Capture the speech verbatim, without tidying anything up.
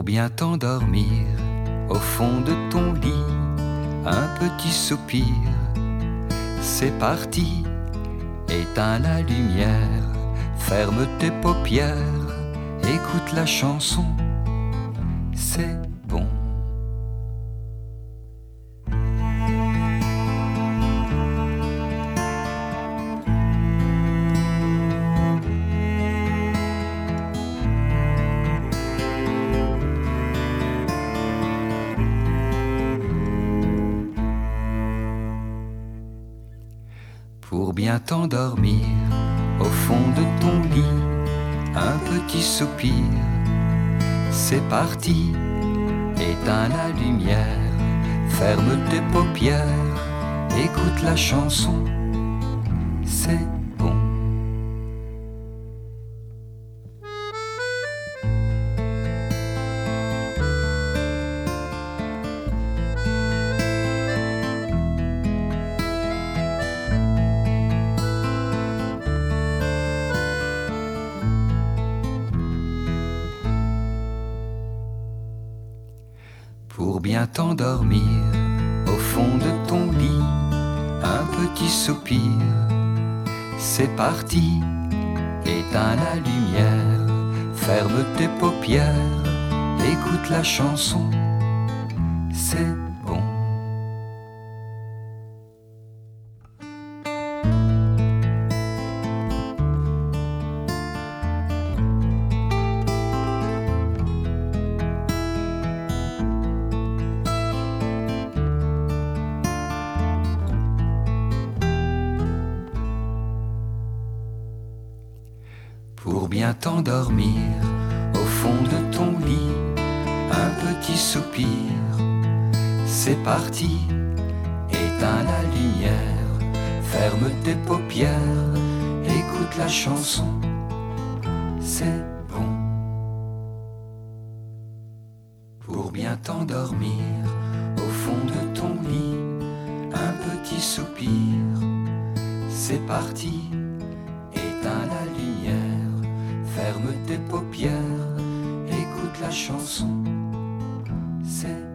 bien t'endormir au fond de ton lit, un petit soupir, c'est parti. Éteins la lumière, ferme tes paupières, écoute la chanson, c'est bon. Pour bien t'endormir au fond de ton lit, un petit soupir, c'est parti. Éteins la lumière, ferme tes paupières, écoute la chanson, c'est bon. Pour bien t'endormir au fond de ton lit, un petit soupir, c'est parti. Éteins la lumière, ferme tes paupières, écoute la chanson, c'est bon. Pour bien t'endormir au fond de ton lit, un petit soupir, c'est parti. Éteins la lumière, ferme tes paupières, écoute la chanson, c'est bon. Pour bien t'endormir au fond de ton lit, un petit soupir, c'est parti. Éteins la lumière, ferme tes paupières, écoute la chanson, c'est